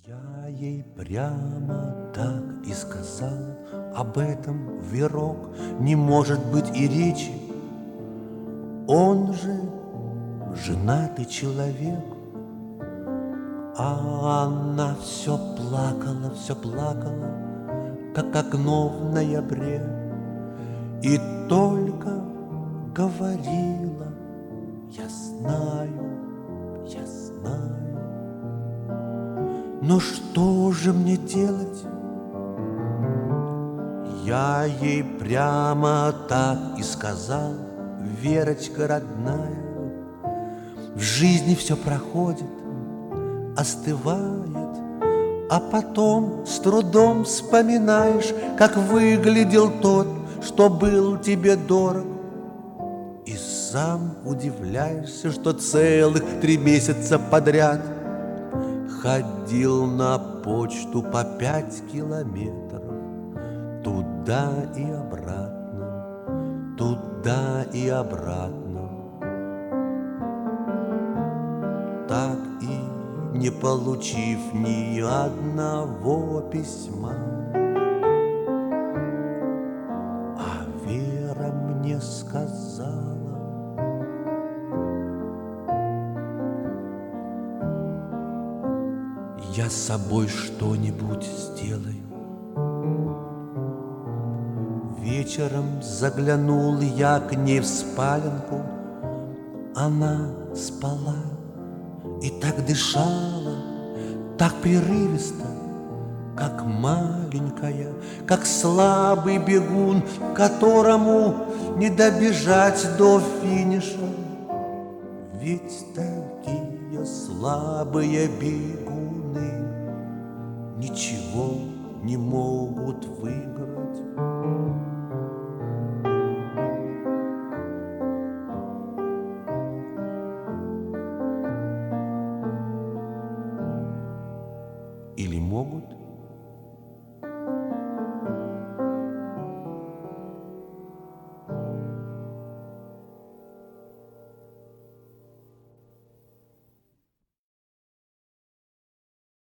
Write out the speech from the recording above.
Я ей прямо так и сказал, об этом Верок не может быть и речи. Он же женатый человек. А она все плакала, как окно в ноябре, и только говорила: я знаю, я знаю. Но что же мне делать? Я ей прямо так и сказал: Верочка родная, в жизни все проходит, остывает, а потом с трудом вспоминаешь, как выглядел тот, что был тебе дорог. И сам удивляешься, что целых 3 месяца подряд ходил на почту по 5 километров, туда и обратно, туда и обратно. Так и не получив ни одного письма. А Вера мне сказала: я с собой что-нибудь сделаю. Вечером заглянул я к ней в спаленку. Она спала и так дышала, так прерывисто, как маленькая, как слабый бегун, которому не добежать до финиша. Ведь такие слабые бегуны ничего не могут выиграть. Или могут?